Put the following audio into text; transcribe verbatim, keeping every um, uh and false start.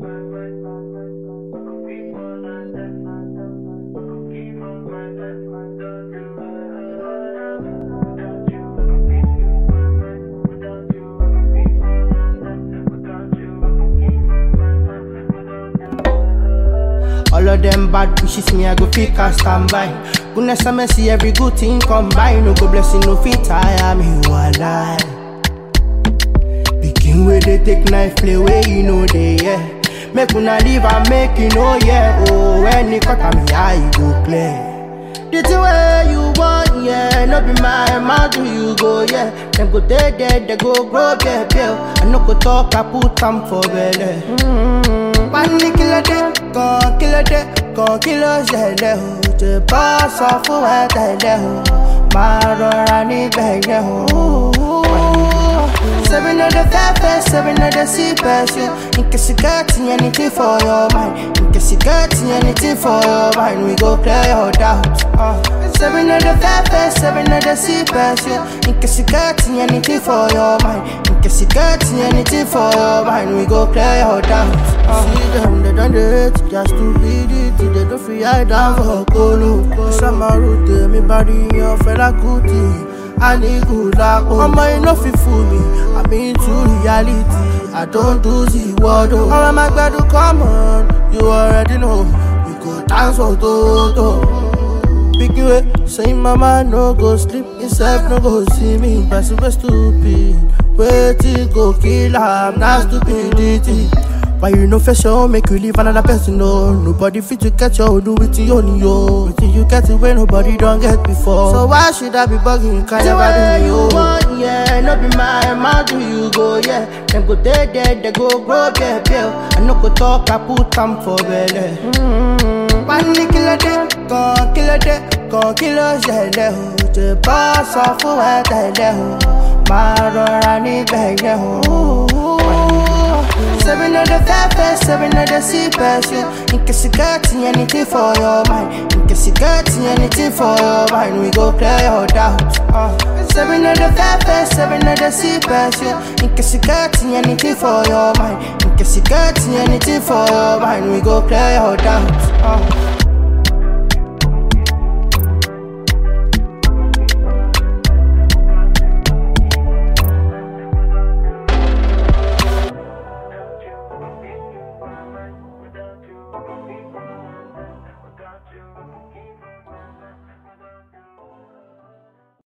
All of them bad wishes me, I go fake and stand by. Goodness and mercy, every good thing combine. No go blessing, no fit tire me, walai. Begin where they take knife, play where you know they, yeah. Make una live and make you know, yeah. Oh, when you cut on me, I go play. The two way you want, yeah. No be my mouth, do you go, yeah. Them go dead, dead, they go grow, yeah, yeah. I no go talk, I put them for belly. Mm-hmm. One kill a day, go kill a day, go kill a day. The boss of who day, Maro Rani Bege. Seven of the fair, seven of the sea person. In case you got anything for your mind, in case you got anything for your mind, we go clear your doubts. Uh. Seven of the fair, seven of the sea person. In case you got anything for your mind, in case you got anything for your mind, we go clear your doubts. Uh. See them, they done the hate, just stupidity. They don't free I down for Kolo. Summer route, me body your fella cootie. I need good luck, oh my, enough fool me. I'm into reality, I don't do the word. Oh, I'm a glad to come on, you already know. We go dance for Toto. Pick you up, say mama no go sleep, himself no go see me. But super stupid, wait till go kill her, not stupidity. Why you no fashion, make you leave another person, no. Nobody fit to catch you, do it to only you. Until you get it when nobody don't get before. So why should I be bugging, you can't never do you want, yeah. No be my mouth, do you go, yeah. Them go dead, dead, they go grow, yeah, yeah. I no go talk, I put them for belly. Mm-hmm. One kill a day, go kill a day, go kill a day. The boss of who I die, Maro Rani Bege. Seven of the fair, seven of the sea person. In case you got anything for your mind, in case you got anything for your mind, we go clear your doubts. Uh. Seven of the fair, seven of the sea person. In case you got anything for your mind, in case you got anything for your mind, we go clear your doubts. Uh.